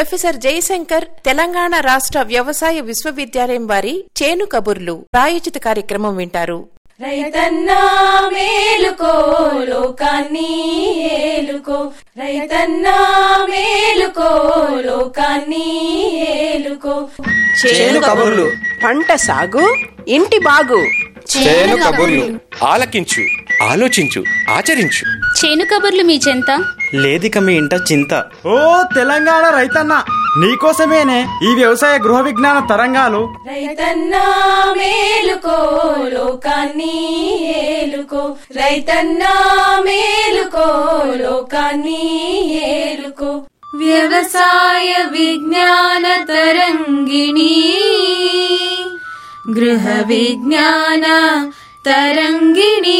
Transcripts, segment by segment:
Professor Jayashankar Telangana రాష్ట్ర వ్యవసాయ విశ్వవిద్యాలయం వారి చేను కబుర్లు ప్రాయోజిత కార్యక్రమం వింటారు. రైతన్నా మేలుకో లోకాన్ని ఏలుకో, రైతన్నా మేలుకో లోకాన్ని ఏలుకో. చేను కబుర్లు, పంట సాగు, ఇంటి బాగు. చేను కబుర్లు ఆలకించు, ఆలోచించు, ఆచరించు. చేను కబుర్లు మీ చెంత లేదిక మీ ఇంట చింత. ఓ తెలంగాణ రైతన్న, నీకోసమేనే ఈ వ్యవసాయ గృహ విజ్ఞాన తరంగాలు. రైతన్నా మేలుకో లోకాన్ని ఏలుకో, రైతన్నా మేలుకో లోకాన్ని ఏలుకో. వ్యవసాయ విజ్ఞాన తరంగిణి, గృహ విజ్ఞాన తరంగిణి,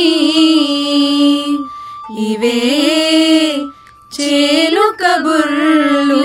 ఇవే చేను కబుర్లు.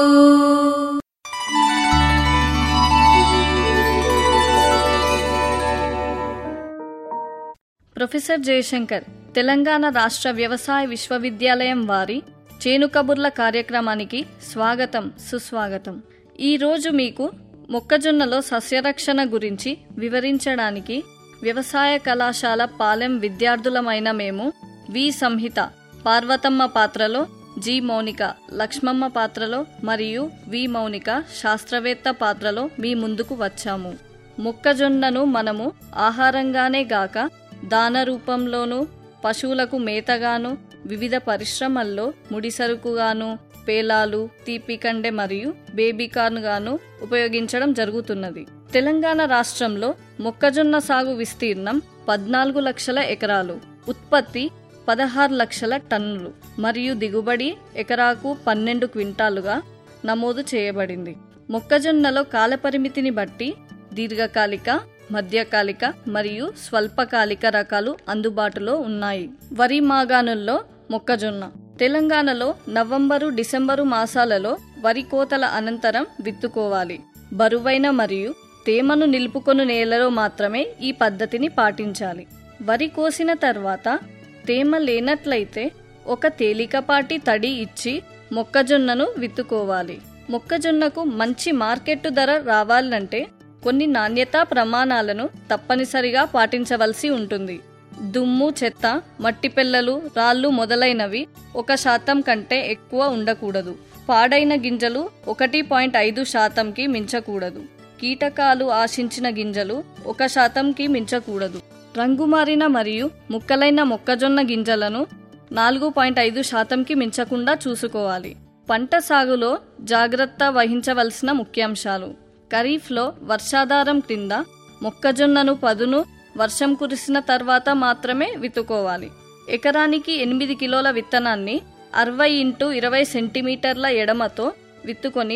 ప్రొఫెసర్ జయశంకర్ తెలంగాణ రాష్ట్ర వ్యవసాయ విశ్వవిద్యాలయం వారి చేను కబుర్ల కార్యక్రమానికి స్వాగతం, సుస్వాగతం. ఈరోజు మీకు మొక్కజొన్నలో సస్యరక్షణ గురించి వివరించడానికి వ్యవసాయ కళాశాల పాలెం విద్యార్థులమైన మేము వి సంహిత, పార్వతమ్మ పాత్రలో, జి మౌనిక, లక్ష్మమ్మ పాత్రలో మరియు వి మౌనిక శాస్త్రవేత్త పాత్రలో మీ ముందుకు వచ్చాము. మొక్కజొన్నను మనము ఆహారంగానే గాక దాన రూపంలోనూ, పశువులకు మేతగాను, వివిధ పరిశ్రమల్లో ముడిసరుకుగాను, పేలాలు, తీపికండె మరియు బేబీకార్న్ గాను ఉపయోగించడం జరుగుతున్నది. తెలంగాణ రాష్ట్రంలో మొక్కజొన్న సాగు విస్తీర్ణం 14 లక్షల ఎకరాలు, ఉత్పత్తి 16 లక్షల టన్నులు మరియు దిగుబడి ఎకరాకు 12 క్వింటాలుగా నమోదు చేయబడింది. మొక్కజొన్నలో కాలపరిమితిని బట్టి దీర్ఘకాలిక, మధ్యకాలిక మరియు స్వల్పకాలిక రకాలు అందుబాటులో ఉన్నాయి. వరి మాగాణుల్లో మొక్కజొన్న తెలంగాణలో నవంబరు, డిసెంబరు మాసాలలో వరి కోతల అనంతరం విత్తుకోవాలి. బరువైన మరియు తేమను నిలుపుకొను నేలలో మాత్రమే ఈ పద్ధతిని పాటించాలి. వరి కోసిన తర్వాత తేమ లేనట్లయితే ఒక తేలికపాటి తడి ఇచ్చి మొక్కజొన్నను విత్తుకోవాలి. మొక్కజొన్నకు మంచి మార్కెట్ ధర రావాలంటే కొన్ని నాణ్యతా ప్రమాణాలను తప్పనిసరిగా పాటించవలసి ఉంటుంది. దుమ్ము, చెత్త, మట్టి పెళ్లలు, రాళ్లు మొదలైనవి 1% కంటే ఎక్కువ ఉండకూడదు. పాడైన గింజలు 1.5%కి మించకూడదు. కీటకాలు ఆశించిన గింజలు 1%కి మించకూడదు. రంగుమారిన మరియు ముక్కలైన మొక్కజొన్న గింజలను 4.5%కి మించకుండా చూసుకోవాలి. పంట సాగులో జాగ్రత్త వహించవలసిన ముఖ్యాంశాలు: ఖరీఫ్లో వర్షాధారం క్రింద మొక్కజొన్నను పదును వర్షం కురిసిన తర్వాత మాత్రమే విత్తుకోవాలి. ఎకరానికి 8 కిలోల విత్తనాన్ని 60 × 20 సెంటీమీటర్ల ఎడమతో విత్తుకొని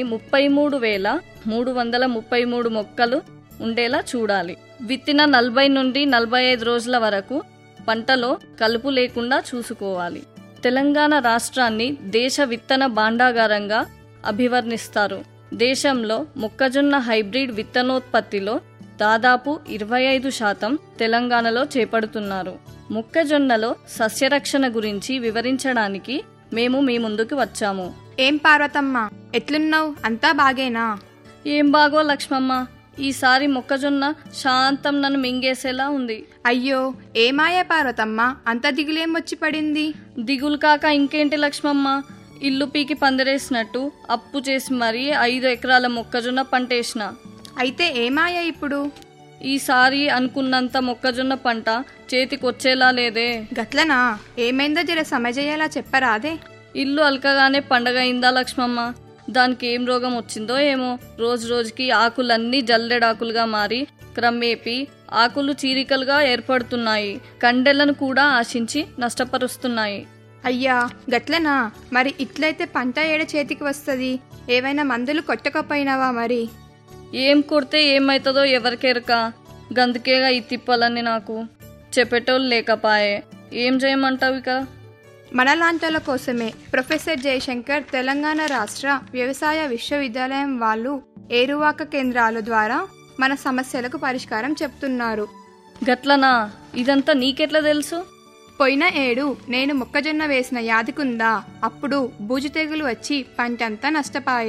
33,333 మొక్కలు ఉండేలా చూడాలి. విత్తిన 40 నుండి 45 రోజుల వరకు పంటలో కలుపు లేకుండా చూసుకోవాలి. తెలంగాణ రాష్ట్రాన్ని దేశ విత్తన భాండాగారంగా అభివర్ణిస్తారు. దేశంలో మొక్కజొన్న హైబ్రిడ్ విత్తనోత్పత్తిలో దాదాపు 25% తెలంగాణలో చేపడుతున్నారు. మొక్కజొన్నలో సస్యరక్షణ గురించి వివరించడానికి మేము మీ ముందుకు వచ్చాము. ఏం పార్వతమ్మ, ఎట్లున్నావు? అంతా బాగేనా? ఏం బాగో లక్ష్మమ్మ, ఈసారి మొక్కజొన్న శాంతం నన్ను మింగేసేలా ఉంది. అయ్యో, ఏమాయా పార్వతమ్మ, అంత దిగులేం వచ్చి పడింది? దిగులు కాక ఇంకేంటి లక్ష్మమ్మ, ఇల్లు పీకి పందిరేసినట్టు అప్పు చేసి మరీ 5 ఎకరాల మొక్కజొన్న పంటేసిన. అయితే ఏమాయా ఇప్పుడు? ఈసారి అనుకున్నంత మొక్కజొన్న పంట చేతికొచ్చేలా లేదే. గట్లనా? ఏమైందో జర సమజయ్యేలా చెప్పరాదే? ఇల్లు అలకగానే పండగ అయిందా లక్ష్మమ్మ, దానికి ఏం రోగం వచ్చిందో ఏమో. రోజు రోజుకి ఆకులన్నీ జల్లెడాకులుగా మారి క్రమేపీ ఆకులు చీరికలుగా ఏర్పడుతున్నాయి. కండెలను కూడా ఆశించి నష్టపరుస్తున్నాయి. అయ్యా, గట్లనా? మరి ఇట్లయితే పంట ఏడ చేతికి వస్తుంది? ఏవైనా మందులు కొట్టకపోయినావా మరి? ఏం కొడితే ఏమైతుందో ఎవరికెరక, గందుకేగా ఈ తిప్పలన్నీ. నాకు చెప్పేటోళ్ళు లేకపాయే. ఏం చేయమంటావు ఇక? మనలాంటోళ్ళ కోసమే ప్రొఫెసర్ జయశంకర్ తెలంగాణ రాష్ట్ర వ్యవసాయ విశ్వవిద్యాలయం వాళ్ళు ఏరువాక కేంద్రాల ద్వారా మన సమస్యలకు పరిష్కారం చెప్తున్నారు. గట్లనా? ఇదంతా నీకెట్లా తెలుసు? పోయిన ఏడు నేను మొక్కజొన్న వేసిన యాదికుందా? అప్పుడు బూజు తెగులు వచ్చి పంటంతా నష్టపాయే.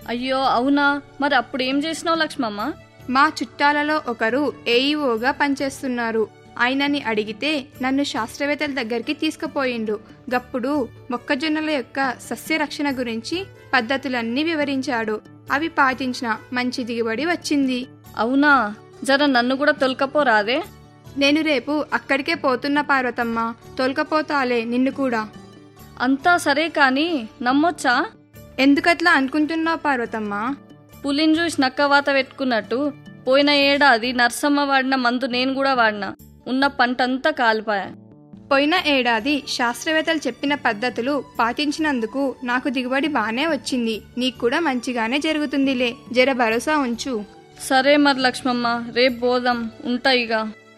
అయ్యో అవునా, మరి అప్పుడు ఏం చేసినావు లక్ష్మమ్మ? మా చుట్టాలలో ఒకరు ఏఈఓగా పనిచేస్తున్నారు. ఆయనని అడిగితే నన్ను శాస్త్రవేత్తల దగ్గరికి తీసుకుపోయిండు. గప్పుడు మొక్కజొన్నల యొక్క సస్యరక్షణ గురించి పద్ధతులన్నీ వివరించాడు. అవి పాటించిన మంచి దిగుబడి వచ్చింది. అవునా, జర నన్ను కూడా తొలకపోరాదే? నేను రేపు అక్కడికే పోతున్నా పార్వతమ్మ, తోలుకపోతాలే నిన్ను కూడా. అంతా సరే కాని నమ్మొచ్చా? ఎందుకట్లా అనుకుంటున్నావు పార్వతమ్మ? పులిని చూసి నక్కవాత పెట్టుకున్నట్టు పోయిన ఏడాది నర్సమ్మ వాడిన మందు నేను కూడా వాడినా. ఉన్న పంటంతా కాలిపాయా. పోయిన ఏడాది శాస్త్రవేత్తలు చెప్పిన పద్ధతులు పాటించినందుకు నాకు దిగుబడి బానే వచ్చింది. నీకు కూడా మంచిగానే జరుగుతుందిలే, జర భరోసా ఉంచు. సరే మరి లక్ష్మమ్మ, రేపు పోదాం. ఉంటా ఇక.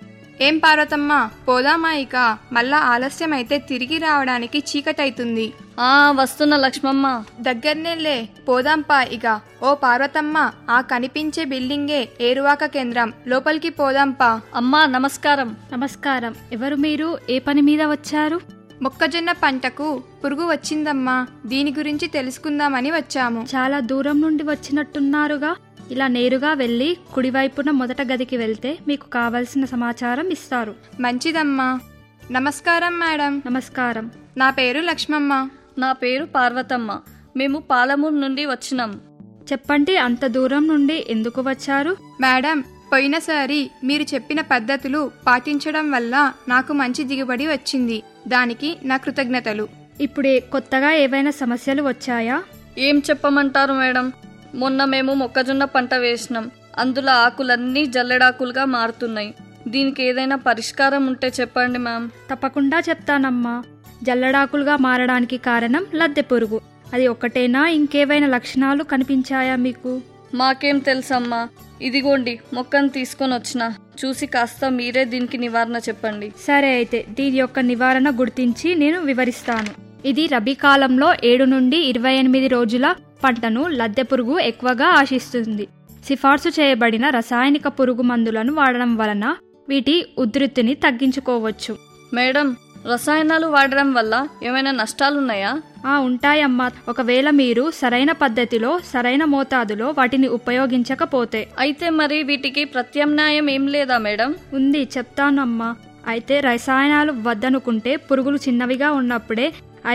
ఏం పార్వతమ్మ, పోదామా ఇక? మళ్ళా ఆలస్యం అయితే తిరిగి రావడానికి చీకటైతుంది. వస్తున్నా లక్ష్మమ్మ. దగ్గరనేలే, పోదాంపా ఇక. ఓ పార్వతమ్మ, ఆ కనిపించే బిల్డింగే ఏరువాక కేంద్రం, లోపలికి పోదాంపా. అమ్మా నమస్కారం. నమస్కారం. ఎవరు మీరు? ఏ పని మీద వచ్చారు? మొక్కజొన్న పంటకు పురుగు వచ్చిందమ్మా, దీని గురించి తెలుసుకుందామని వచ్చాము. చాలా దూరం నుండి వచ్చినట్టున్నారుగా. ఇలా నేరుగా వెళ్లి కుడివైపున మొదట గదికి వెళ్తే మీకు కావలసిన సమాచారం ఇస్తారు. మంచిదమ్మా. నమస్కారం మేడం. నమస్కారం. నా పేరు లక్ష్మమ్మ. నా పేరు పార్వతమ్మ. మేము పాలమూరు నుండి వచ్చినాం. చెప్పండి, అంత దూరం నుండి ఎందుకు వచ్చారు? మేడం, పోయినసారి మీరు చెప్పిన పద్ధతులు పాటించడం వల్ల నాకు మంచి దిగుబడి వచ్చింది. దానికి నా కృతజ్ఞతలు. ఇప్పుడే కొత్తగా ఏవైనా సమస్యలు వచ్చాయా? ఏం చెప్పమంటారు మేడం? మొన్న మేము మొక్కజొన్న పంట వేసినాం. అందులో ఆకులన్నీ జల్లెడాకులుగా మారుతున్నాయి. దీనికి ఏదైనా పరిష్కారం ఉంటే చెప్పండి మ్యామ్. తప్పకుండా చెప్తానమ్మా. జల్లెడాకులుగా మారడానికి కారణం లద్దె పురుగు. అది ఒక్కటేనా, ఇంకేవైనా లక్షణాలు కనిపించాయా మీకు? మాకేం తెలుసమ్మా. ఇదిగోండి మొక్కను తీసుకొని వచ్చిన, చూసి కాస్త మీరే దీనికి నివారణ చెప్పండి. సరే అయితే దీని యొక్క నివారణ గుర్తించి నేను వివరిస్తాను. ఇది రబీ కాలంలో 7 నుండి 28 రోజుల పంటను లద్దె పురుగు ఎక్కువగా ఆశిస్తుంది. సిఫార్సు చేయబడిన రసాయనిక పురుగు మందులను వాడడం వలన వీటి ఉధృతిని తగ్గించుకోవచ్చు. మేడం, రసాయనాలు వాడడం వల్ల ఏమైనా నష్టాలున్నాయా? ఉంటాయమ్మా. ఒకవేళ మీరు సరైన పద్ధతిలో సరైన మోతాదులో వాటిని ఉపయోగించకపోతే. అయితే మరి వీటికి ప్రత్యామ్నాయం ఏం లేదా మేడం? ఉంది, చెప్తానమ్మా. అయితే రసాయనాలు వద్దనుకుంటే పురుగులు చిన్నవిగా ఉన్నప్పుడే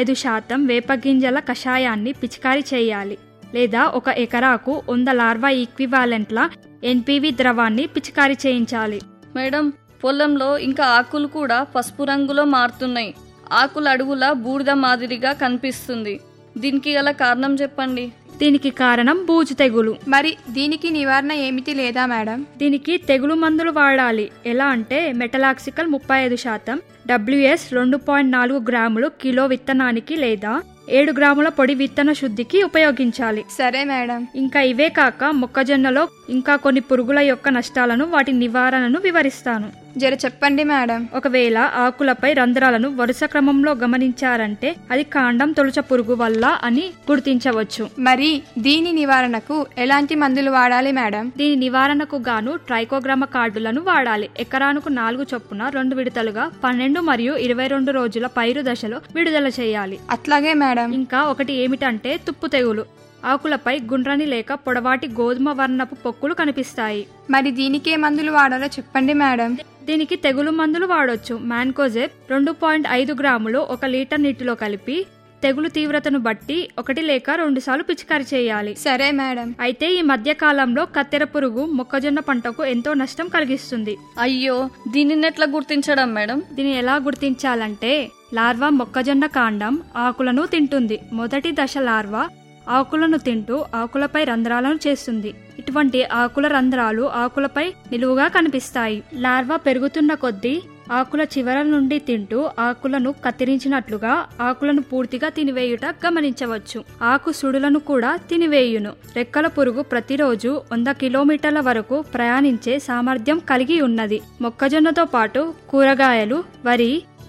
5% వేపగింజల కషాయాన్ని పిచికారీ చేయాలి. లేదా 1 ఎకరాకు 100 లార్వా ఈక్వివాలెంట్ల ఎన్పివి ద్రవాన్ని పిచికారీ చేయించాలి. మేడం, పొలంలో ఇంకా ఆకులు కూడా పసుపు రంగులో మారుతున్నాయి. ఆకుల అడుగుల బూడిద మాదిరిగా కనిపిస్తుంది. దీనికి గల కారణం చెప్పండి. దీనికి కారణం బూజు తెగులు. మరి దీనికి నివారణ ఏమిటి లేదా మేడం? దీనికి తెగులు మందులు వాడాలి. ఎలా అంటే మెటలాక్సికల్ 35%, WS 2.4 గ్రాములు కిలో విత్తనానికి లేదా 7 గ్రాముల పొడి విత్తన శుద్ధికి ఉపయోగించాలి. సరే మేడం. ఇంకా ఇవే కాక మొక్కజొన్నలో ఇంకా కొన్ని పురుగుల యొక్క నష్టాలను, వాటి నివారణను వివరిస్తాను. జర చెప్పండి మేడం. ఒకవేళ ఆకులపై రంధ్రాలను వరుస క్రమంలో గమనించారంటే అది కాండం తొలుచ పురుగు వల్ల అని గుర్తించవచ్చు. మరి దీని నివారణకు ఎలాంటి మందులు వాడాలి మేడం? దీని నివారణకు గాను ట్రైకోగ్రామ కార్డులను వాడాలి. ఎకరానికి 4 చొప్పున 2 విడతలుగా 12 మరియు 22 రోజుల పైరు దశలో విడుదల చేయాలి. అట్లాగే మేడం. ఇంకా ఒకటి ఏమిటంటే తుప్పు తెగులు. ఆకులపై గుండ్రని లేక పొడవాటి గోధుమ వర్ణపు పొక్కులు కనిపిస్తాయి. మరి దీనికే మందులు వాడాలో చెప్పండి మేడం. దీనికి తెగులు మందులు వాడొచ్చు. మ్యాన్కోజెబ్ 2.5 గ్రాములు 1 లీటర్ నీటిలో కలిపి తెగులు తీవ్రతను బట్టి 1 లేక 2 సార్లు పిచికారీ చేయాలి. సరే మేడం. అయితే ఈ మధ్య కాలంలో కత్తెర పురుగు మొక్కజొన్న పంటకు ఎంతో నష్టం కలిగిస్తుంది. అయ్యో, దీనిని ఎట్లా గుర్తించడం మేడం? దీన్ని ఎలా గుర్తించాలంటే లార్వా మొక్కజొన్న కాండం ఆకులను తింటుంది. మొదటి దశ లార్వా ఆకులను తింటూ ఆకులపై రంధ్రాలను చేస్తుంది. ఇటువంటి ఆకుల రంధ్రాలు ఆకులపై నిలువుగా కనిపిస్తాయి. లార్వా పెరుగుతున్న కొద్దీ ఆకుల చివరల నుండి తింటూ ఆకులను కత్తిరించినట్లుగా ఆకులను పూర్తిగా తినివేయుట గమనించవచ్చు. ఆకు సుడులను కూడా తినివేయును. రెక్కల పురుగు ప్రతిరోజు 100 కిలోమీటర్ల వరకు ప్రయాణించే సామర్థ్యం కలిగి ఉన్నది. మొక్కజొన్నతో పాటు కూరగాయలు, వరి,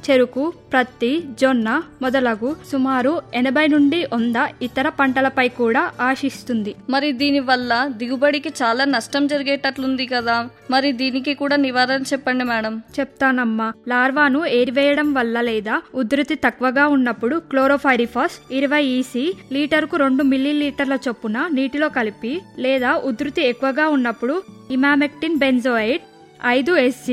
చెరుకు, ప్రత్తి, జొన్న మొదలగు సుమారు 80 నుండి 100 ఇతర పంటలపై కూడా ఆశిస్తుంది. మరి దీని వల్ల దిగుబడికి చాలా నష్టం జరిగేటట్లుంది కదా, మరి దీనికి కూడా నివారణ చెప్పండి మేడం. చెప్తానమ్మా. లార్వాను ఏరివేయడం వల్ల లేదా ఉధృతి తక్కువగా ఉన్నప్పుడు క్లోరోఫైరిఫాస్ 20 EC లీటర్కు 2 మిల్లీలీటర్ల చొప్పున నీటిలో కలిపి, లేదా ఉధృతి ఎక్కువగా ఉన్నప్పుడు ఇమామెక్టిన్ బెంజోయేట్ 5 SC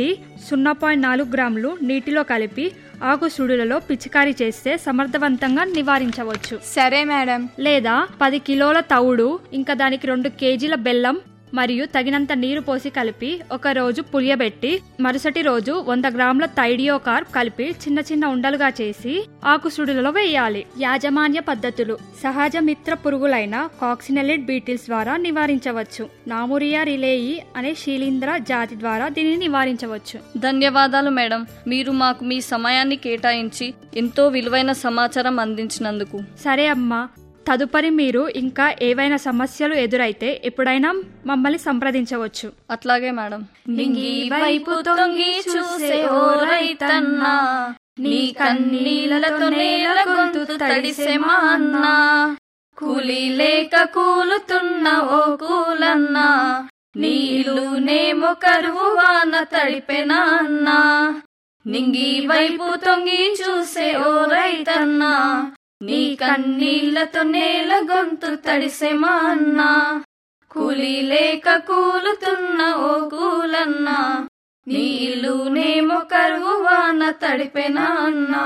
0.4 గ్రాములు నీటిలో కలిపి ఆకు సుడులలో పిచికారీ చేస్తే సమర్థవంతంగా నివారించవచ్చు. సరే మేడం. లేదా 10 కిలోల తవుడు ఇంకా దానికి 2 కేజీల బెల్లం మరియు తగినంత నీరు పోసి కలిపి ఒక రోజు పులియబెట్టి మరుసటి రోజు 100 గ్రాముల థైడియోకార్ప్ కలిపి చిన్న చిన్న ఉండలుగా చేసి ఆకు సుడులలో వేయాలి. యాజమాన్య పద్ధతులు: సహజ మిత్ర పురుగులైన కాక్సినెలిడ్ బీటిల్స్ ద్వారా నివారించవచ్చు. నామురియా రిలేయి అనే శీలింద్ర జాతి ద్వారా దీనిని నివారించవచ్చు. ధన్యవాదాలు మేడం, మీరు మాకు మీ సమయాన్ని కేటాయించి ఎంతో విలువైన సమాచారం అందించినందుకు. సరే అమ్మా, తదుపరి మీరు ఇంకా ఏవైనా సమస్యలు ఎదురైతే ఎప్పుడైనా మమ్మల్ని సంప్రదించవచ్చు. అట్లాగే మేడం. నింగి వైపు తొంగి చూసే ఓ రైతన్నా, నీ కన్నీళ్లతో నేల గొంతు తడిసే మా అన్నా, కూలీ లేక కూలుతున్న ఓ కూలన్నా, నీ ఇల్లునేమో కరువు వాన తడిపెనా అన్నా. నింగి వైపు తొంగి చూసే ఓ రైతన్నా, నీ కన్నీళ్లతో నేల గొంతు తడిసే మా అన్నా, కూలీ లేక కూలుతున్న ఓ కూలన్నా, నీ ఇల్లునేమో కరువు వాన తడిపెనా అన్నా.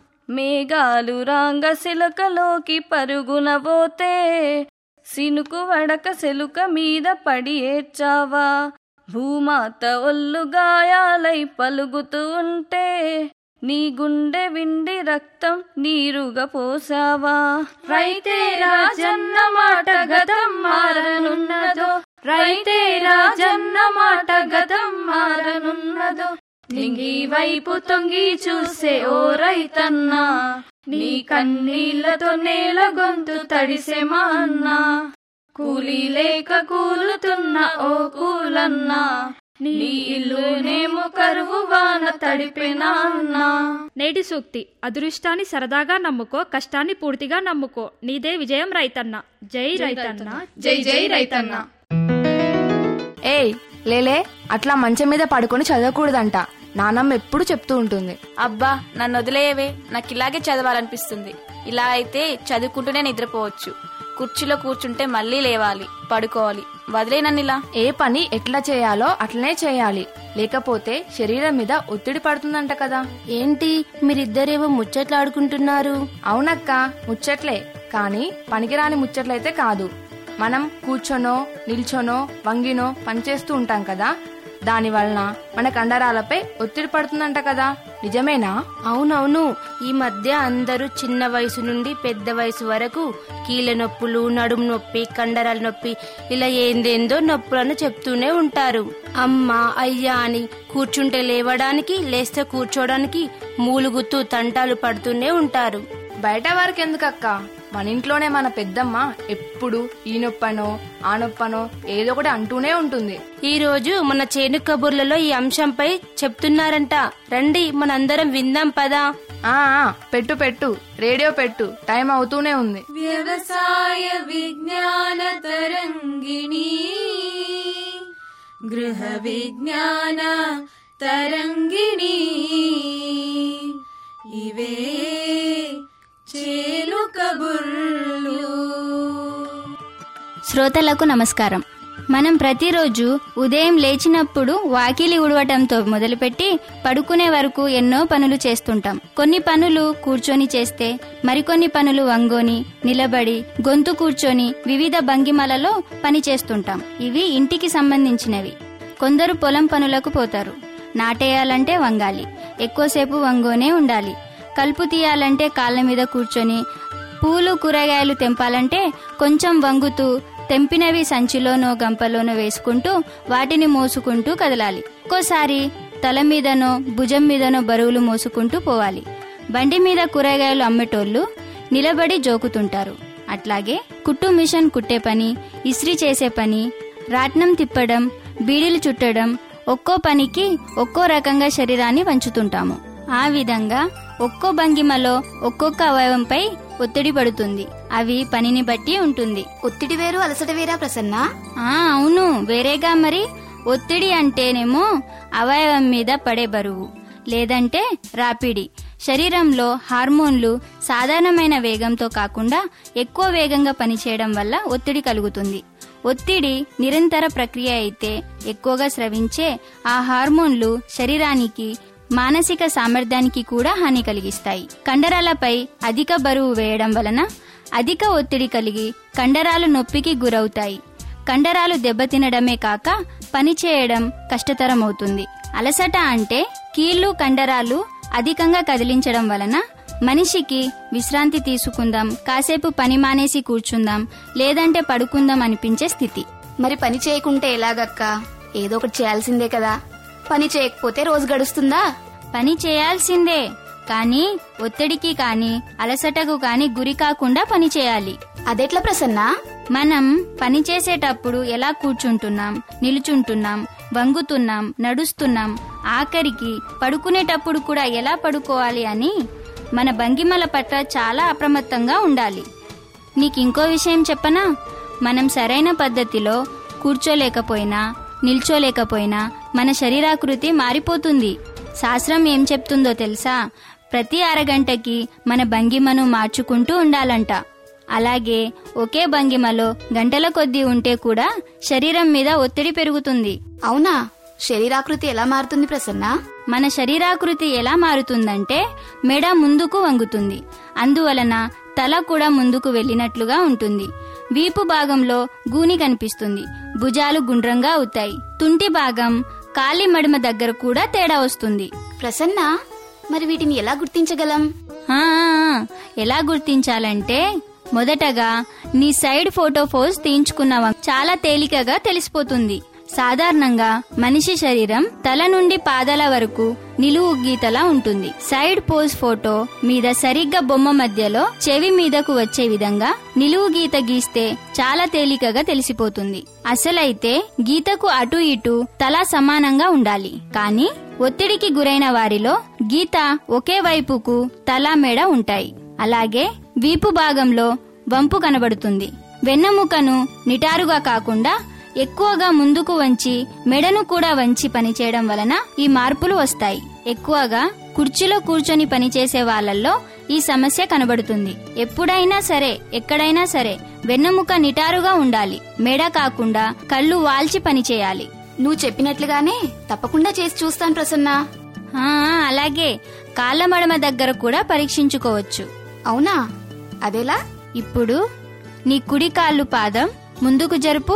మేఘాలు రాంగ సిలకలోకి పరుగున పోతే, సినుకు వడక సెలుక మీద పడి ఏడ్చావా, భూమాత ఒళ్ళు గాయాలై పలుగుతూ ఉంటే, నీ గుండె విండి రక్తం నీరుగా పోసావా. రైతే రాజన్న మాట గతం మారనున్నదో, రైతే రాజన్న మాట గతం మారనున్నదో, నింగి వైపు తొంగి చూసే ఓ రైతన్నా, నీ కన్నీళ్లతో నేల గొంతు తడిసే మా అన్నా, కూలీ లేక కూలుతున్న ఓ కూలన్నా, నీ ఇల్లునేమో కరువు వాన తడిపెనా అన్నా. నేటి సూక్తి: అదృష్టాన్ని సరదాగా నమ్ముకో, కష్టాన్ని పూర్తిగా నమ్ముకో, నీదే విజయం రైతన్న. జై రైతన్న, జై జై రైతన్న. ఏయ్ లేలే, అట్లా మంచం మీద పడుకొని చదవకూడదంట, నానమ్మ ఎప్పుడు చెప్తూ ఉంటుంది. అబ్బా నన్ను వదిలేయవే, నాకు ఇలాగే చదవాలనిపిస్తుంది. ఇలా అయితే చదువుకుంటూనే నిద్రపోవచ్చు. కుర్చీలో కూర్చుంటే మళ్ళీ లేవాలి, పడుకోవాలి. వదిలేనన్నిలా. ఏ పని ఎట్లా చేయాలో అట్లనే చేయాలి, లేకపోతే శరీరం మీద ఒత్తిడి పడుతుందంట కదా. ఏంటి మీరిద్దరేమో ముచ్చట్లాడుకుంటున్నారు? అవునక్క, ముచ్చట్లే, కానీ పనికిరాని ముచ్చట్లయితే కాదు. మనం కూర్చొనో నిల్చొనో వంగినో పనిచేస్తూ ఉంటాం కదా, దాని వలన మన కండరాలపై ఒత్తిడి పడుతుందంట కదా, నిజమేనా? అవునవును, ఈ మధ్య అందరూ చిన్న వయసు నుండి పెద్ద వయసు వరకు కీళ్ళ నొప్పులు, నడుము నొప్పి, కండరాల నొప్పి, ఇలా ఏందేందో నొప్పులను చెప్తూనే ఉంటారు. అమ్మా అయ్యా అని కూర్చుంటే లేవడానికి, లేస్తే కూర్చోడానికి మూలుగుతూ తంటాలు పడుతూనే ఉంటారు. బయట వారికి ఎందుకక్క, మన ఇంట్లోనే మన పెద్దమ్మ ఎప్పుడు ఈ నొప్పనో ఆ నొప్పనో ఏదో ఒకటి అంటూనే ఉంటుంది. ఈ రోజు మన చేను కబుర్లలో ఈ అంశంపై చెప్తున్నారంట, రండి మనందరం విందాం పదా. పెట్టు పెట్టు, రేడియో పెట్టు, టైం అవుతూనే ఉంది. వ్యవసాయ విజ్ఞాన తరంగిణి, గృహ విజ్ఞాన తరంగిణి, ఇవే చేను కబుర్లు. శ్రోతలకు నమస్కారం. మనం ప్రతిరోజు ఉదయం లేచినప్పుడు వాకిలి ఉడవటంతో మొదలుపెట్టి పడుకునే వరకు ఎన్నో పనులు చేస్తుంటాం. కొన్ని పనులు కూర్చొని చేస్తే, మరికొన్ని పనులు వంగోని, నిలబడి, గొంతు కూర్చొని వివిధ భంగిమలలో పని చేస్తుంటాం. ఇవి ఇంటికి సంబంధించినవి. కొందరు పొలం పనులకు పోతారు. నాటేయాలంటే వంగాలి, ఎక్కువసేపు వంగోనే ఉండాలి. కలుపు తీయాలంటే కాళ్ళ మీద కూర్చొని, పూలు కూరగాయలు తెంపాలంటే కొంచెం వంగుతూ తెంపినవి సంచిలోనో గంపలోనో వేసుకుంటూ వాటిని మోసుకుంటూ కదలాలి. ఒక్కోసారి తల మీదనో భుజం మీదనో బరువులు మోసుకుంటూ పోవాలి. బండి మీద కూరగాయలు అమ్మేటోళ్లు నిలబడి జోకుతుంటారు. అట్లాగే కుట్టు మిషన్ కుట్టే పని, ఇస్త్రీ చేసే పని, రాట్నం తిప్పడం, బీడీలు చుట్టడం, ఒక్కో పనికి ఒక్కో రకంగా శరీరాన్ని వంచుతుంటాము. ఆ విధంగా ఒక్కో భంగిమలో ఒక్కొక్క అవయవంపై ఒత్తిడి పడుతుంది. అవి పనిని బట్టి ఉంటుంది. ఒత్తిడి వేరు అలసట వేరా ప్రసన్న? అవును, వేరేగా. మరి ఒత్తిడి అంటేనేమో అవయవం మీద పడే బరువు, లేదంటే రాపిడి. శరీరంలో హార్మోన్లు సాధారణమైన వేగంతో కాకుండా ఎక్కువ వేగంగా పనిచేయడం వల్ల ఒత్తిడి కలుగుతుంది. ఒత్తిడి నిరంతర ప్రక్రియ అయితే ఎక్కువగా స్రవించే ఆ హార్మోన్లు శరీరానికి మానసిక సామర్థ్యానికి కూడా హాని కలిగిస్తాయి. కండరాలపై అధిక బరువు వేయడం వలన అధిక ఒత్తిడి కలిగి కండరాలు నొప్పికి గురవుతాయి. కండరాలు దెబ్బతినడమే కాక పనిచేయడం కష్టతరమవుతుంది. అలసట అంటే కీళ్లు కండరాలు అధికంగా కదిలించడం వలన మనిషికి విశ్రాంతి తీసుకుందాం, కాసేపు పని మానేసి కూర్చుందాం, లేదంటే పడుకుందాం అనిపించే స్థితి. మరి పని చేయకుంటే ఎలాగక్క? ఏదో ఒకటి చేయాల్సిందే కదా. పని చేయకపోతే రోజు గడుస్తుందా? పని చేయాల్సిందే, కానీ ఒత్తిడికి కాని అలసటకు కాని గురి కాకుండా పని చేయాలి. అదెట్లా ప్రసన్న? మనం పని చేసేటప్పుడు ఎలా కూర్చుంటున్నాం, నిలుచుంటున్నాం, వంగుతున్నాం, నడుస్తున్నాం, ఆఖరికి పడుకునేటప్పుడు కూడా ఎలా పడుకోవాలి అని మన భంగిమల పట్ల చాలా అప్రమత్తంగా ఉండాలి. నీకింకో విషయం చెప్పనా? మనం సరైన పద్ధతిలో కూర్చోలేకపోయినా నిల్చోలేకపోయినా మన శరీరాకృతి మారిపోతుంది. శాస్త్రం ఏం చెప్తుందో తెలుసా? ప్రతి అరగంటకి మన భంగిమను మార్చుకుంటూ ఉండాలంట. అలాగే ఒకే భంగిమలో గంటల కొద్దీ ఉంటే కూడా శరీరం మీద ఒత్తిడి పెరుగుతుంది. అవునా? శరీరాకృతి ఎలా మారుతుంది ప్రసన్న? మన శరీరాకృతి ఎలా మారుతుందంటే మెడ ముందుకు వంగుతుంది. అందువలన తల కూడా ముందుకు వెళ్ళినట్లుగా ఉంటుంది. వీపు భాగంలో గూని కనిపిస్తుంది. భుజాలు గుండ్రంగా అవుతాయి. తుంటి భాగం కాలి మడిమ దగ్గర కూడా తేడా వస్తుంది. ప్రసన్న, మరి వీటిని ఎలా గుర్తించగలం? ఎలా గుర్తించాలంటే మొదటగా నీ సైడ్ ఫోటో పోజ్ తీయించుకున్నావా చాలా తేలికగా తెలిసిపోతుంది. సాధారణంగా మనిషి శరీరం తల నుండి పాదాల వరకు నిలువు గీతలా ఉంటుంది. సైడ్ పోజ్ ఫోటో మీద సరిగ్గా బొమ్మ మధ్యలో చెవి మీదకు వచ్చే విధంగా నిలువు గీత గీస్తే చాలా తేలికగా తెలిసిపోతుంది. అసలైతే గీతకు అటు ఇటు తల సమానంగా ఉండాలి. కానీ ఒత్తిడికి గురైన వారిలో గీత ఒకే వైపుకు తల మెడ ఉంటాయి. అలాగే వీపు భాగంలో వంపు కనబడుతుంది. వెన్నెముకను నిటారుగా కాకుండా ఎక్కువగా ముందుకు వంచి మెడను కూడా వంచి పనిచేయడం వలన ఈ మార్పులు వస్తాయి. ఎక్కువగా కుర్చీలో కూర్చొని పనిచేసే వాళ్ళల్లో ఈ సమస్య కనబడుతుంది. ఎప్పుడైనా సరే ఎక్కడైనా సరే వెన్నెముక నిటారుగా ఉండాలి. మెడ కాకుండా కళ్ళు వాల్చి పనిచేయాలి. నువ్వు చెప్పినట్లుగానే తప్పకుండా చేసి చూస్తాను ప్రసన్న. అలాగే కాళ్ళ మడమ దగ్గర కూడా పరీక్షించుకోవచ్చు. అవునా? అదెలా? ఇప్పుడు నీ కుడి కాళ్ళు పాదం ముందుకు జరుపు.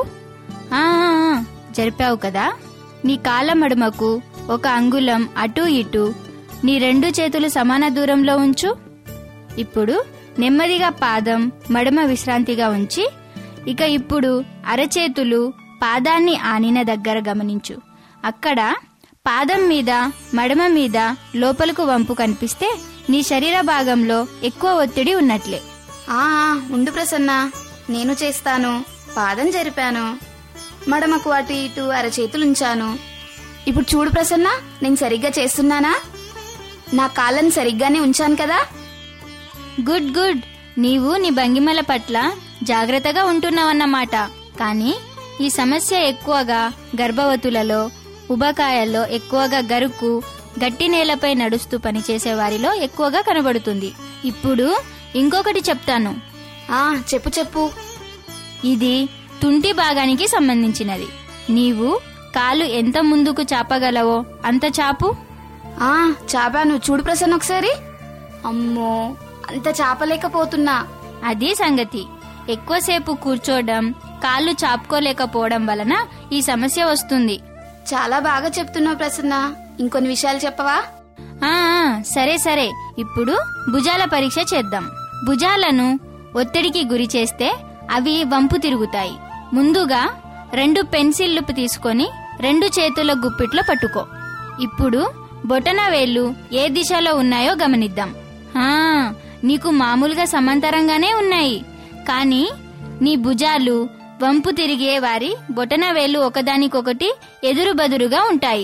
జరిపావు కదా? నీ కాళ్ళ మడమకు 1 అంగుళం అటు ఇటు నీ 2 చేతులు సమాన దూరంలో ఉంచు. ఇప్పుడు నెమ్మదిగా పాదం మడమ విశ్రాంతిగా ఉంచి ఇప్పుడు అరచేతులు పాదాన్ని ఆనిన దగ్గర గమనించు. అక్కడ పాదం మీద మడమ మీద లోపలకు వంపు కనిపిస్తే నీ శరీర భాగంలో ఎక్కువ ఒత్తిడి ఉన్నట్లే. ఉండు ప్రసన్న, నేను చేస్తాను. పాదం జరిపాను, మడమకు అటు ఇటు అరచేతులుంచాను. ఇప్పుడు చూడు ప్రసన్న, నేను సరిగ్గా చేస్తున్నానా? నా కాళ్ళని సరిగ్గానే ఉంచాను కదా? Good good. నీవు నీ భంగిమల పట్ల జాగ్రత్తగా ఉంటున్నావన్నమాట. కానీ ఈ సమస్య ఎక్కువగా గర్భవతులలో, ఉబకాయాల్లో, ఎక్కువగా గరుకు గట్టి నేలపై నడుస్తూ పనిచేసే వారిలో ఎక్కువగా కనబడుతుంది. ఇప్పుడు ఇంకొకటి చెప్తాను. చెప్పు చెప్పు. ఇది తుంటి భాగానికి సంబంధించినది. నీవు కాలు ఎంత ముందుకు చాపగలవో అంత చాపు. చాపాను. చూడు ప్రసన్న ఒకసారి. అమ్మో, అంత చాపలేకపోతున్నా. అది సంగతి. ఎక్కువసేపు కూర్చోవడం, కాళ్ళు చాపుకోలేకపోవడం వలన ఈ సమస్య వస్తుంది. చాలా బాగా చెప్తున్నావు ప్రసన్న. ఇంకొన్ని విషయాలు చెప్పవా? సరే సరే. ఇప్పుడు భుజాల పరీక్ష చేద్దాం. భుజాలను ఒత్తిడికి గురి చేస్తే అవి వంపు తిరుగుతాయి. ముందుగా 2 పెన్సిళ్లు తీసుకొని 2 చేతుల గుప్పిట్లో పట్టుకో. ఇప్పుడు బొటన వేళ్లు ఏ దిశలో ఉన్నాయో గమనిద్దాం. నీకు మామూలుగా సమాంతరంగానే ఉన్నాయి, కానీ నీ భుజాలు వంపు తిరిగే వారి బొటన వేళ్లు ఒకదానికొకటి ఎదురు బదురుగా ఉంటాయి.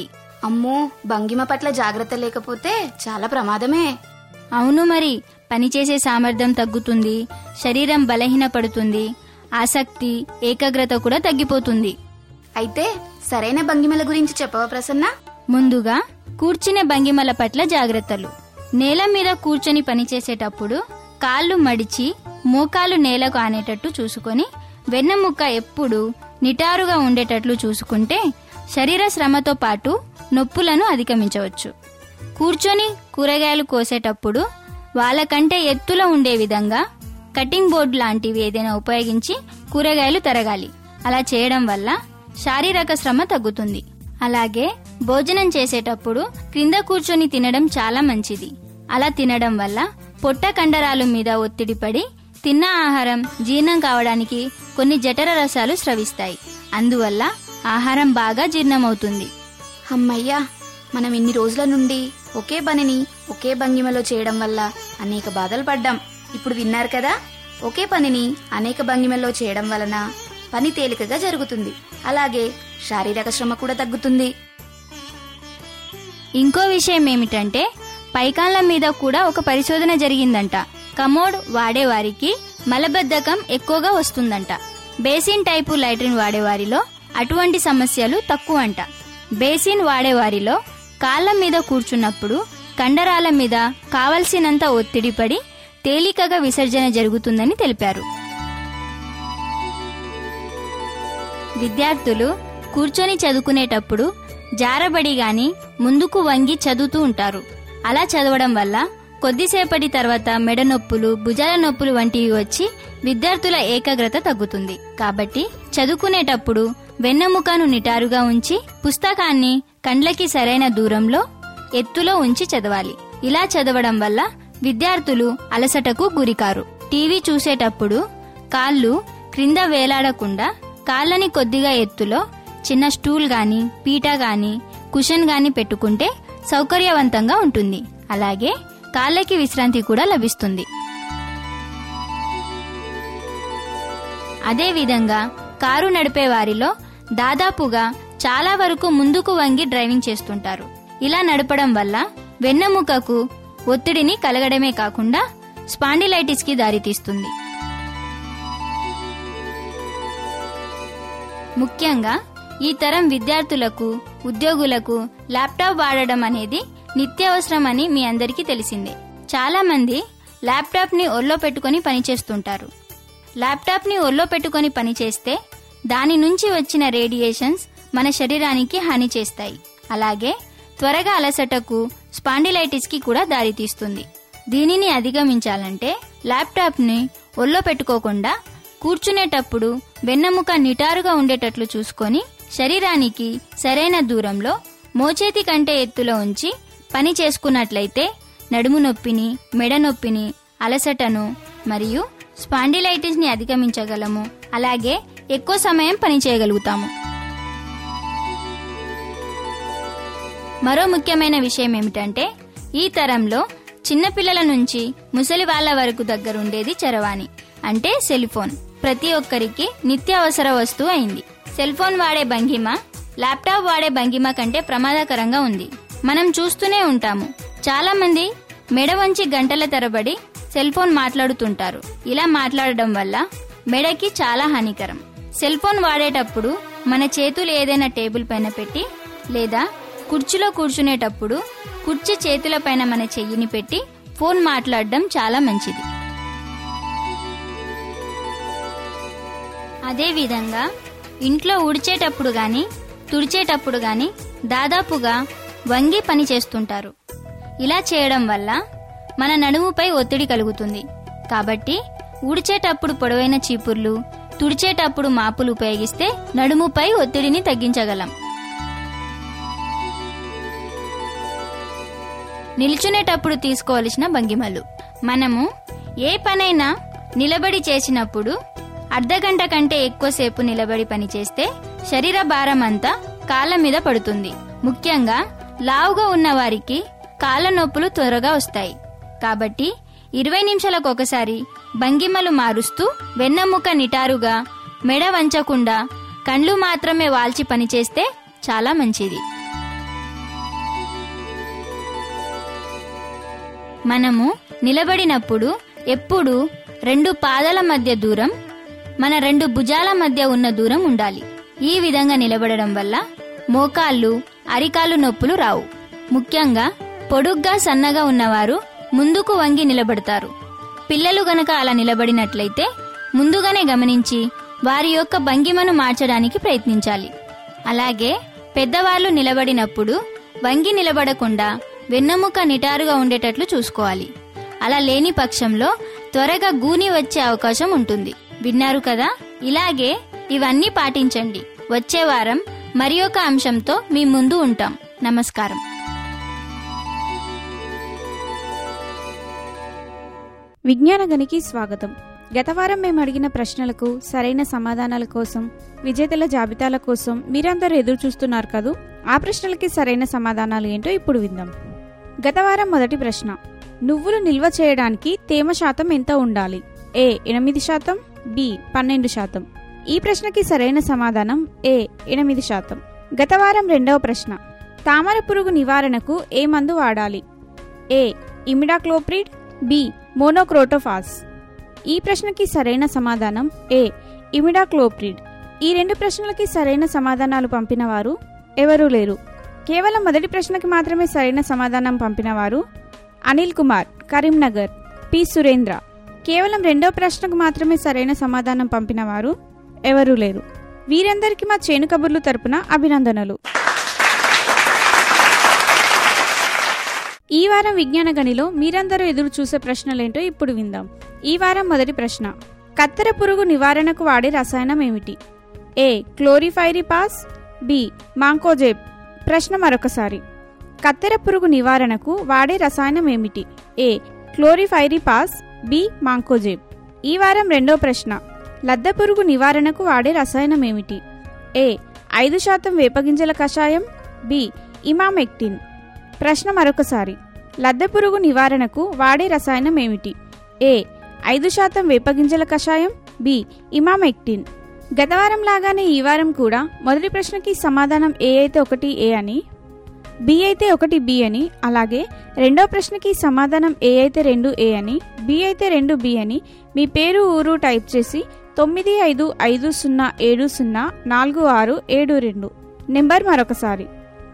అమ్మో, భంగిమ పట్ల జాగ్రత్త లేకపోతే చాలా ప్రమాదమే. అవును, మరి పనిచేసే సామర్థ్యం తగ్గుతుంది, శరీరం బలహీనపడుతుంది, ఆసక్తి, ఏకాగ్రత కూడా తగ్గిపోతుంది. అయితే సరైన భంగిమల గురించి చెప్పవా ప్రసన్న? ముందుగా కూర్చునే భంగిమల పట్ల జాగ్రత్తలు. నేల మీద కూర్చొని పనిచేసేటప్పుడు కాళ్ళు మడిచి మోకాలు నేలకు ఆనేటట్టు చూసుకొని వెన్నెముక్క ఎప్పుడు నిటారుగా ఉండేటట్లు చూసుకుంటే శరీర శ్రమతో పాటు నొప్పులను అధిగమించవచ్చు. కూర్చొని కూరగాయలు కోసేటప్పుడు వాళ్ళకంటే ఎత్తులో ఉండే విధంగా కటింగ్ బోర్డు లాంటివి ఏదైనా ఉపయోగించి కూరగాయలు తరగాలి. అలా చేయడం వల్ల శారీరక శ్రమ తగ్గుతుంది. అలాగే భోజనం చేసేటప్పుడు క్రింద కూర్చొని తినడం చాలా మంచిది. అలా తినడం వల్ల పొట్ట కండరాల మీద ఒత్తిడి పడి తిన్న ఆహారం జీర్ణం కావడానికి కొన్ని జఠర రసాలు స్రవిస్తాయి. అందువల్ల ఆహారం బాగా జీర్ణమవుతుంది. అమ్మయ్యా, మనం ఇన్ని రోజుల నుండి ఒకే పనిని ఒకే భంగిమలో చేయడం వల్ల అనేక బాధలు పడ్డాం. ఇప్పుడు విన్నారు కదా, ఒకే పనిని అనేక భంగిమల్లో చేయడం వలన పని తేలికగా జరుగుతుంది. అలాగే శారీరక శ్రమ కూడా తగ్గుతుంది. ఇంకో విషయం ఏమిటంటే పైకాన్ల మీద కూడా ఒక పరిశోధన జరిగిందంట. కమోడ్ వాడేవారికి మలబద్ధకం ఎక్కువగా వస్తుందంట. బేసిన్ టైపు లైట్రిన్ వాడేవారిలో అటువంటి సమస్యలు తక్కువ అంట. బేసిన్ వాడేవారిలో కాళ్ల మీద కూర్చున్నప్పుడు కండరాల మీద కావలసినంత ఒత్తిడి పడి తేలికగా విసర్జన జరుగుతుందని తెలిపారు. విద్యార్థులు కూర్చొని చదువుకునేటప్పుడు జారబడి గాని ముందుకు వంగి చదువుతూ ఉంటారు. అలా చదవడం వల్ల కొద్దిసేపటి తర్వాత మెడ నొప్పులు, భుజాల నొప్పులు వంటివి వచ్చి విద్యార్థుల ఏకాగ్రత తగ్గుతుంది. కాబట్టి చదువుకునేటప్పుడు వెన్నెముకను నిటారుగా ఉంచి పుస్తకాన్ని కండ్లకి సరైన దూరంలో ఎత్తులో ఉంచి చదవాలి. ఇలా చదవడం వల్ల విద్యార్థులు అలసటకు గురికారు. టీవీ చూసేటప్పుడు కాళ్ళు క్రింద వేలాడకుండా కాళ్ళని కొద్దిగా ఎత్తులో చిన్న స్టూల్ గాని, పీట గాని, కుషన్ గాని పెట్టుకుంటే సౌకర్యవంతంగా ఉంటుంది. అలాగే కాళ్ళకి విశ్రాంతి కూడా లభిస్తుంది. అదేవిధంగా కారు నడిపే వారిలో దాదాపుగా చాలా వరకు ముందుకు వంగి డ్రైవింగ్ చేస్తుంటారు. ఇలా నడపడం వల్ల వెన్నెముకకు ఒత్తిడిని కలగడమే కాకుండా స్పాండిలైటిస్ కి దారితీస్తుంది. ముఖ్యంగా ఈ తరం విద్యార్థులకు, ఉద్యోగులకు ల్యాప్టాప్ వాడడం అనేది నిత్యావసరం అని మీ అందరికీ తెలిసిందే. చాలా మంది ల్యాప్టాప్ ని ఒళ్ళో పెట్టుకుని పనిచేస్తుంటారు. ల్యాప్టాప్ ని ఒళ్ళో పెట్టుకుని పనిచేస్తే దాని నుంచి వచ్చిన రేడియేషన్స్ మన శరీరానికి హాని చేస్తాయి. అలాగే త్వరగా అలసటకు, స్పాండిలైటిస్ కి కూడా దారితీస్తుంది. దీనిని అధిగమించాలంటే ల్యాప్టాప్ ని ఒళ్ళో పెట్టుకోకుండా కూర్చునేటప్పుడు వెన్నెముక నిటారుగా ఉండేటట్లు చూసుకొని శరీరానికి సరైన దూరంలో మోచేతి కంటే ఎత్తులో ఉంచి పని చేసుకున్నట్లయితే నడుము నొప్పిని, మెడ నొప్పిని, అలసటను మరియు స్పాండిలైటిస్ ని అధిగమించగలము. అలాగే ఎక్కువ సమయం పని చేయగలుగుతాము. మరో ముఖ్యమైన విషయం ఏమిటంటే ఈ తరంలో చిన్నపిల్లల నుంచి ముసలి వాళ్ల వరకు దగ్గరుండేది చరవాణి అంటే సెల్ ఫోన్. ప్రతి ఒక్కరికి నిత్యావసర వస్తువు అయింది. సెల్ ఫోన్ వాడే భంగిమ ల్యాప్టాప్ వాడే భంగిమ కంటే ప్రమాదకరంగా ఉంది. మనం చూస్తూనే ఉంటాము, చాలా మంది మెడ వంచి గంటల తరబడి సెల్ ఫోన్ మాట్లాడుతుంటారు. ఇలా మాట్లాడడం వల్ల మెడకి చాలా హానికరం. సెల్ ఫోన్ వాడేటప్పుడు మన చేతులు ఏదైనా టేబుల్ పైన పెట్టి లేదా కుర్చీలో కూర్చునేటప్పుడు కుర్చీ చేతుల పైన మన చెయ్యిని పెట్టి ఫోన్ మాట్లాడడం చాలా మంచిది. అదేవిధంగా ఇంట్లో ఊడ్చేటప్పుడు గాని, తుడిచేటప్పుడు గాని దాదాపుగా వంగి పని చేస్తుంటారు. ఇలా చేయడం వల్ల మన నడుముపై ఒత్తిడి కలుగుతుంది. కాబట్టి ఊడ్చేటప్పుడు పొడవైన చీపుర్లు, తుడిచేటప్పుడు మాపులు ఉపయోగిస్తే నడుముపై ఒత్తిడిని తగ్గించగలం. నిల్చునేటప్పుడు తీసుకోవలసిన భంగిమలు. మనము ఏ పనైనా నిలబడి చేసినప్పుడు అర్ధగంట కంటే ఎక్కువసేపు నిలబడి పనిచేస్తే శరీర భారం అంతా కాళ్ళ మీద పడుతుంది. ముఖ్యంగా లావుగా ఉన్న వారికి కాళ్ళ నొప్పులు త్వరగా వస్తాయి. కాబట్టి 20 నిమిషాలకు ఒకసారి భంగిమలు మారుస్తూ వెన్నెముక నిటారుగా, మెడ వంచకుండా, కండ్లు మాత్రమే వాల్చి పనిచేస్తే చాలా మంచిది. మనము నిలబడినప్పుడు ఎప్పుడు 2 పాదాల మధ్య దూరం మన 2 భుజాల మధ్య ఉన్న దూరం ఉండాలి. ఈ విధంగా నిలబడడం వల్ల మోకాళ్ళు, అరికాలు నొప్పులు రావు. ముఖ్యంగా పొడుగ్గా సన్నగా ఉన్నవారు ముందుకు వంగి నిలబడతారు. పిల్లలు గనక అలా నిలబడినట్లయితే ముందుగానే గమనించి వారి యొక్క భంగిమను మార్చడానికి ప్రయత్నించాలి. అలాగే పెద్దవాళ్లు నిలబడినప్పుడు వంగి నిలబడకుండా వెన్నెముక నిటారుగా ఉండేటట్లు చూసుకోవాలి. అలా లేని పక్షంలో త్వరగా గూని వచ్చే అవకాశం ఉంటుంది. విన్నారు కదా? ఇలాగే ఇవన్నీ పాటించండి. వచ్చే వారం మరి ఒక అంశంతో మీ ముందు ఉంటాం. నమస్కారం. విజ్ఞాన గనికి స్వాగతం. గత వారం మేము అడిగిన ప్రశ్నలకు సరైన సమాధానాల కోసం, విజేతల జాబితాల కోసం మీరందరూ ఎదురు చూస్తున్నారు కదూ. ఆ ప్రశ్నలకి సరైన సమాధానాలు ఏంటో ఇప్పుడు విందాం. గత వారం మొదటి ప్రశ్న, నువ్వులు నిల్వ చేయడానికి తేమ శాతం ఎంత ఉండాలి? A 8%, B 12%. ఈ ప్రశ్నకి సరైన సమాధానం ఏ 8%. గత వారం రెండవ ప్రశ్న, తామర పురుగు నివారణకు ఏ మందు వాడాలి? A imidacloprid, B monocrotophos. ఈ ప్రశ్నకి సరైన సమాధానం ఏ ఇమిడాక్లోప్రిడ్. ఈ 2 ప్రశ్నలకి సరైన సమాధానాలు పంపిన వారు ఎవరూ లేరు. కేవలం మొదటి ప్రశ్నకి మాత్రమే సరైన సమాధానం పంపిన వారు అనిల్ కుమార్, కరీంనగర్, పి సురేంద్ర. కేవలం రెండవ ప్రశ్నకు మాత్రమే సరైన సమాధానం పంపిన వారు ఎవరూ లేరు. వీరందరికీ మా చేను కబుర్లు తరపున అభినందనలు. ఈ వారం విజ్ఞాన గనిలో మీరందరూ ఎదురు చూసే ప్రశ్నలేంటో ఇప్పుడు విందాం. ఈ వారం మొదటి ప్రశ్న, కత్తెర పురుగు నివారణకు వాడే రసాయనం ఏమిటి? A chlorpyrifos, B mancozeb. ప్రశ్న మరొకసారి, కత్తెర పురుగు నివారణకు వాడే రసాయనం ఏమిటి? A chlorpyrifos, B mancozeb. ఈ వారం రెండో ప్రశ్న, లద్దె పురుగు నివారణకు వాడే రసాయనం ఏమిటి? ఏ 5% వేపగింజల కషాయం, బి ఇమామెక్టిన్. ప్రశ్న మరొకసారి, లద్దె పురుగు నివారణకు వాడే రసాయనం ఏమిటి? ఏ 5% వేపగింజల కషాయం, బి ఇమామెక్టిన్. గతవారం లాగానే ఈ వారం కూడా మొదటి ప్రశ్నకి సమాధానం ఏ అయితే 1 ఏ అని, బి అయితే 1 బి అని, అలాగే రెండో ప్రశ్నకి సమాధానం ఏ అయితే 2 ఏ అని, బి అయితే 2 బి అని మీ పేరు, ఊరు టైప్ చేసి 9550704672 నెంబర్ మరొకసారి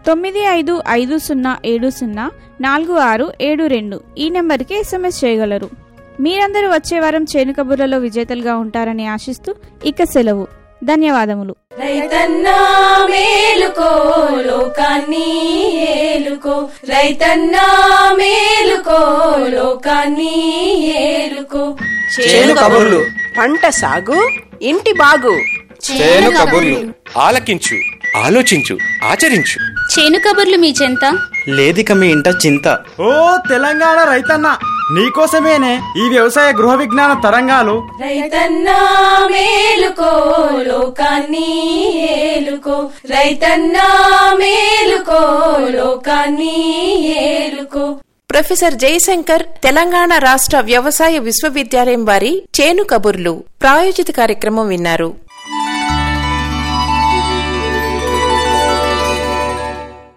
9550704672 ఈ నెంబర్కి SMS చేయగలరు. మీరందరూ వచ్చే వారం చేను కబుర్లలో విజేతలుగా ఉంటారని ఆశిస్తూ ఇక సెలవు. ధన్యవాదములు. రైతన్నా మేలుకో, లోకాన్ని ఏలుకో. రైతన్నా మేలుకో, లోకాన్ని ఏలుకో. చేను కబుర్లు, పంట సాగు, ఇంటి బాగు. చేను కబుర్లు ఆలకించు, ఆలోచించు, ఆచరించు. చేను కబుర్లు మీ చెంత లేదిక మీ ఇంట చింత. ఓ తెలంగాణ రైతన్న, నీకోసమేనే ఈ వ్యవసాయ గృహ విజ్ఞాన తరంగాలు. రైతన్నా మేలుకో, లోకాన్ని ఏలుకో. రైతన్నా మేలుకో, లోకాన్ని ఏలుకో. ప్రొఫెసర్ జయశంకర్ తెలంగాణ రాష్ట్ర వ్యవసాయ విశ్వవిద్యాలయం వారి చేను కబుర్లు ప్రాయోజిత కార్యక్రమం విన్నారు.